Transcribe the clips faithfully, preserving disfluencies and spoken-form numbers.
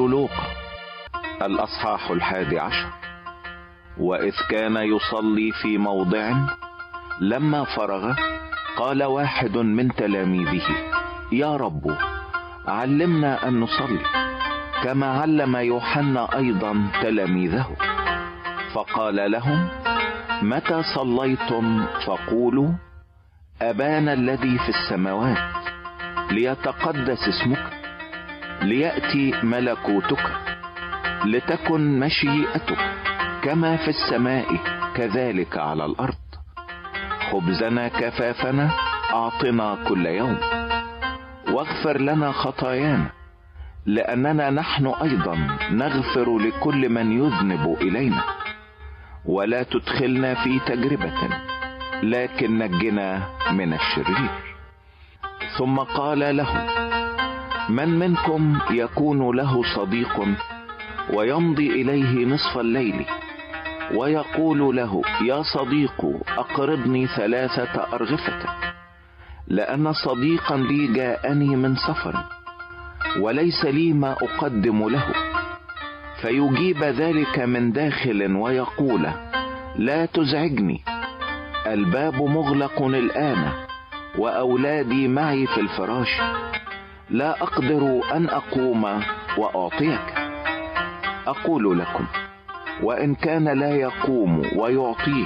لوقا الأصحاح الحادي عشر. وإذ كان يصلي في موضع لما فرغ قال واحد من تلاميذه: يا رب، علمنا أن نصلي كما علم يوحنا أيضا تلاميذه. فقال لهم: متى صليتم فقولوا: أبانا الذي في السماوات، ليتقدس اسمك، ليأتي ملكوتك، لتكن مشيئتك كما في السماء كذلك على الأرض. خبزنا كفافنا أعطنا كل يوم، واغفر لنا خطايانا لأننا نحن أيضا نغفر لكل من يذنب إلينا، ولا تدخلنا في تجربة لكن نجنا من الشرير. ثم قال لهم: من منكم يكون له صديق ويمضي إليه نصف الليل ويقول له: يا صديق، أقرضني ثلاثة أرغفة، لأن صديقا لي جاءني من سفر وليس لي ما أقدم له، فيجيب ذلك من داخل ويقول: لا تزعجني، الباب مغلق الآن وأولادي معي في الفراش، لا أقدر أن أقوم وأعطيك. أقول لكم: وإن كان لا يقوم ويعطيه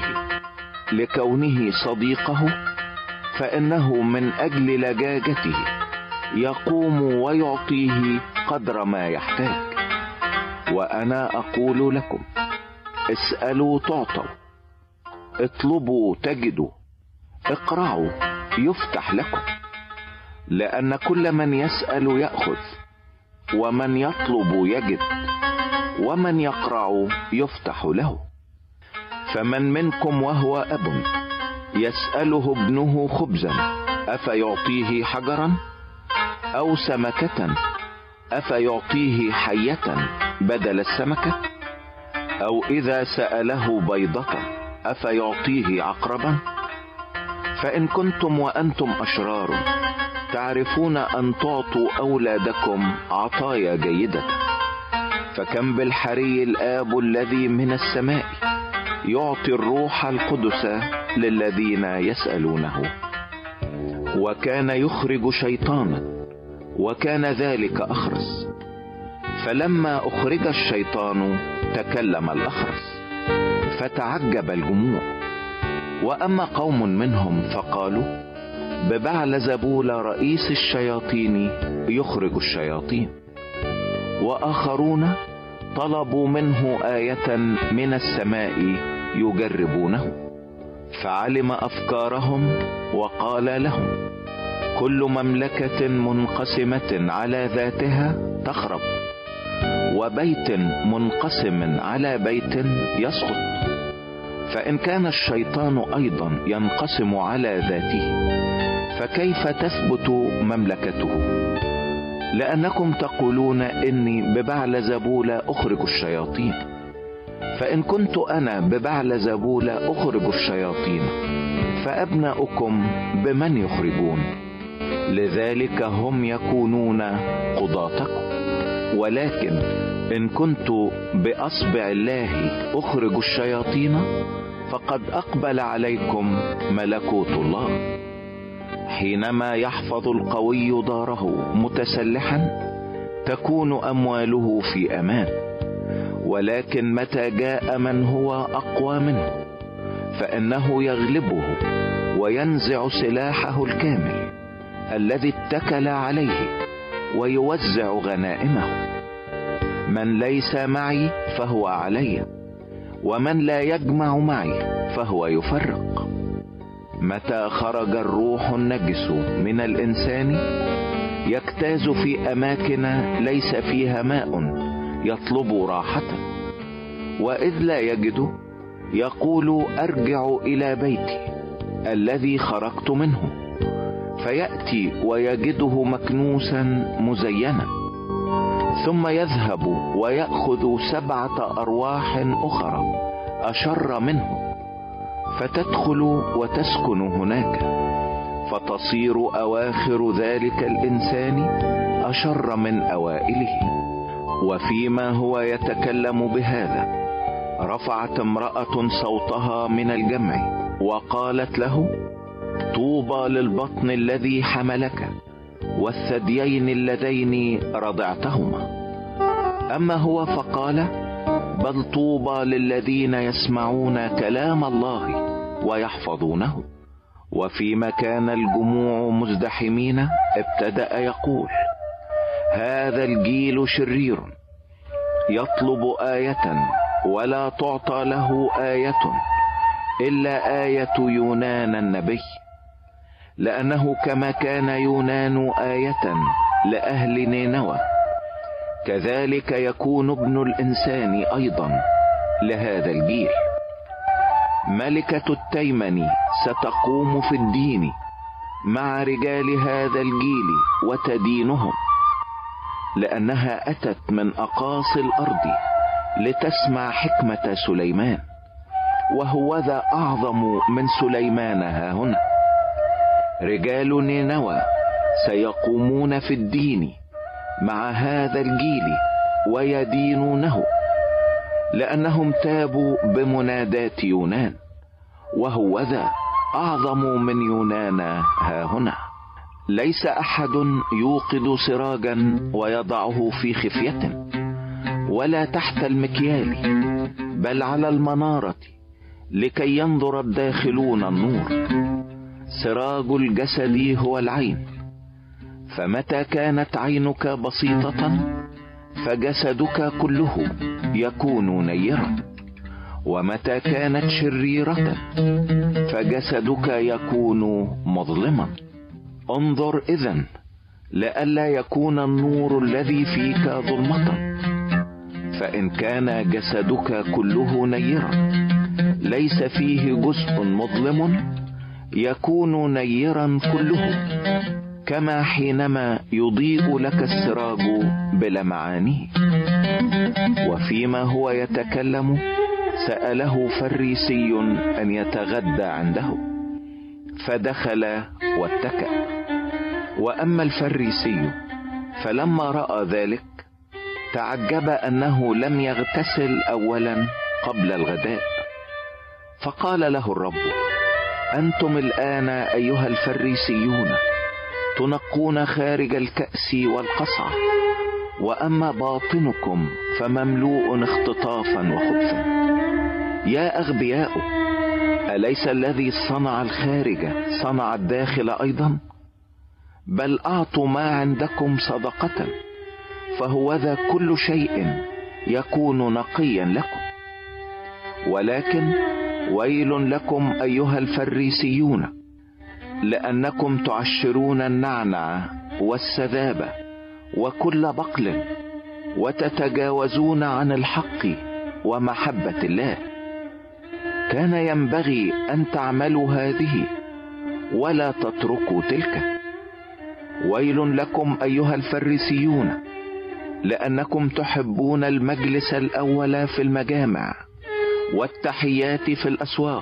لكونه صديقه، فإنه من أجل لجاجته يقوم ويعطيه قدر ما يحتاج. وأنا أقول لكم: اسألوا تعطوا، اطلبوا تجدوا، اقرعوا يفتح لكم، لأن كل من يسأل يأخذ، ومن يطلب يجد، ومن يقرع يفتح له. فمن منكم وهو أب يسأله ابنه خبزا أفيعطيه حجرا، أو سمكة أفيعطيه حية بدل السمكة، أو إذا سأله بيضة أفيعطيه عقربا؟ فإن كنتم وأنتم أشرار تعرفون أن تعطوا أولادكم عطايا جيدة، فكم بالحري الآب الذي من السماء يعطي الروح القدس للذين يسألونه. وكان يخرج شيطانا، وكان ذلك أخرس، فلما أخرج الشيطان تكلم الأخرس، فتعجب الجموع. وأما قوم منهم فقالوا: ببعلزبول رئيس الشياطين يخرج الشياطين. وآخرون طلبوا منه آية من السماء يجربونه، فعلم أفكارهم وقال لهم: كل مملكة منقسمة على ذاتها تخرب، وبيت منقسم على بيت يسقط. فإن كان الشيطان أيضا ينقسم على ذاته، فكيف تثبت مملكته؟ لأنكم تقولون إني ببعلزبول أخرج الشياطين، فإن كنت أنا ببعلزبول أخرج الشياطين، فأبناؤكم بمن يخرجون؟ لذلك هم يكونون قضاتكم. ولكن إن كنت بأصبع الله أخرج الشياطين، فقد أقبل عليكم ملكوت الله. حينما يحفظ القوي داره متسلحا، تكون أمواله في أمان. ولكن متى جاء من هو أقوى منه، فإنه يغلبه وينزع سلاحه الكامل الذي اتكل عليه ويوزع غنائمه. من ليس معي فهو علي، ومن لا يجمع معي فهو يفرق. متى خرج الروح النجس من الإنسان، يجتاز في أماكن ليس فيها ماء يطلب راحة، وإذ لا يجد يقول: أرجع إلى بيتي الذي خرجت منه، فيأتي ويجده مكنوسا مزينا، ثم يذهب ويأخذ سبعة أرواح أخرى أشر منه، فتدخل وتسكن هناك، فتصير أواخر ذلك الإنسان أشر من أوائله. وفيما هو يتكلم بهذا رفعت امرأة صوتها من الجمع وقالت له: طوبى للبطن الذي حملك والثديين اللذين رضعتهما. أما هو فقال: بل طوبى للذين يسمعون كلام الله ويحفظونه. وفيما كان الجموع مزدحمين ابتدأ يقول: هذا الجيل شرير يطلب آية ولا تعطى له آية إلا آية يونان النبي، لأنه كما كان يونان آية لأهل نينوى كذلك يكون ابن الإنسان أيضا لهذا الجيل. ملكة التيمن ستقوم في الدين مع رجال هذا الجيل وتدينهم، لأنها أتت من أقاصي الأرض لتسمع حكمة سليمان، وهو ذا أعظم من سليمان ها هنا. رجال نينوى سيقومون في الدين مع هذا الجيل ويدينونه، لأنهم تابوا بمنادات يونان، وهو ذا أعظم من يونان ها هنا. ليس أحد يوقد سراجا ويضعه في خفية ولا تحت المكيال، بل على المنارة لكي ينظر الداخلون النور. سراج الجسد هو العين، فمتى كانت عينك بسيطة فجسدك كله يكون نيرا، ومتى كانت شريرة فجسدك يكون مظلما. انظر إذن لئلا يكون النور الذي فيك ظلمة، فإن كان جسدك كله نيرا ليس فيه جزء مظلم يكون نيرا كله، كما حينما يضيء لك السراج بلمعانه. وفيما هو يتكلم سأله فريسي أن يتغدى عنده، فدخل واتكأ. وأما الفريسي فلما رأى ذلك تعجب أنه لم يغتسل أولا قبل الغداء، فقال له الرب: أنتم الآن أيها الفريسيون تنقون خارج الكأس والقصعة، وأما باطنكم فمملوء اختطافا وخبثا. يا أغبياء، أليس الذي صنع الخارج صنع الداخل أيضا؟ بل أعطوا ما عندكم صدقة، فهو ذا كل شيء يكون نقيا لكم. ولكن ويل لكم أيها الفريسيون، لأنكم تعشرون النعنع والسذابة وكل بقل، وتتجاوزون عن الحق ومحبة الله. كان ينبغي أن تعملوا هذه ولا تتركوا تلك. ويل لكم أيها الفريسيون، لأنكم تحبون المجلس الأول في المجامع والتحيات في الأسواق.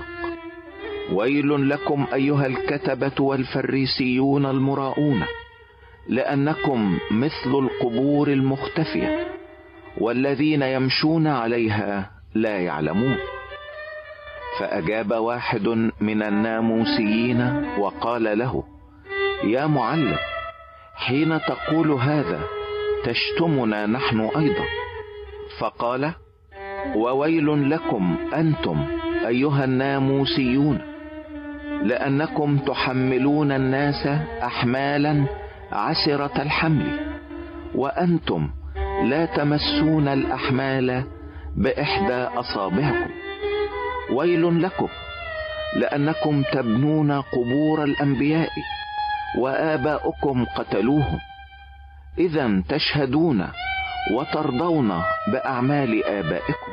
ويل لكم أيها الكتبة والفريسيون المراؤون، لأنكم مثل القبور المختفية والذين يمشون عليها لا يعلمون. فأجاب واحد من الناموسيين وقال له: يا معلم، حين تقول هذا تشتمنا نحن أيضا. فقال: وويل لكم أنتم أيها الناموسيون، لأنكم تحملون الناس أحمالا عسرة الحمل، وأنتم لا تمسون الأحمال بإحدى أصابعكم. ويل لكم، لأنكم تبنون قبور الأنبياء وآباؤكم قتلوهم. إذا تشهدون وترضون بأعمال آبائكم،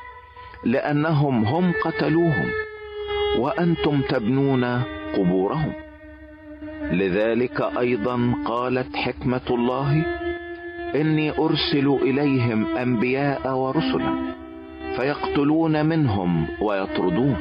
لأنهم هم قتلوهم وأنتم تبنون قبورهم. لذلك أيضا قالت حكمة الله: إني أرسل إليهم أنبياء ورسلا فيقتلون منهم ويطردون،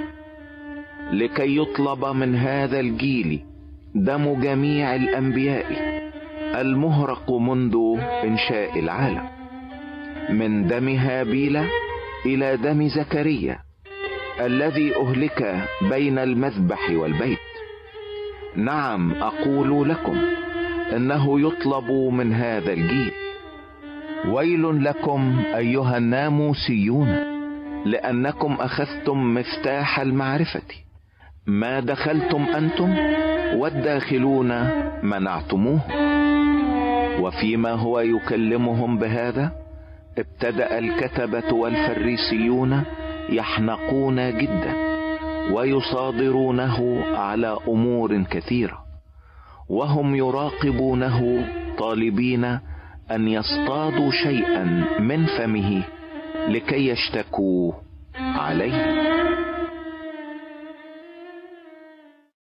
لكي يطلب من هذا الجيل دم جميع الأنبياء المهرق منذ إنشاء العالم، من دم هابيل إلى دم زكريا الذي أهلك بين المذبح والبيت. نعم أقول لكم إنه يطلب من هذا الجيل. ويل لكم أيها الناموسيون، لأنكم أخذتم مفتاح المعرفة، ما دخلتم أنتم والداخلون منعتموه. وفيما هو يكلمهم بهذا ابتدأ الكتبة والفريسيون يحنقون جدا ويصادرونه على أمور كثيرة، وهم يراقبونه طالبين أن يصطادوا شيئا من فمه لكي يشتكوا عليه.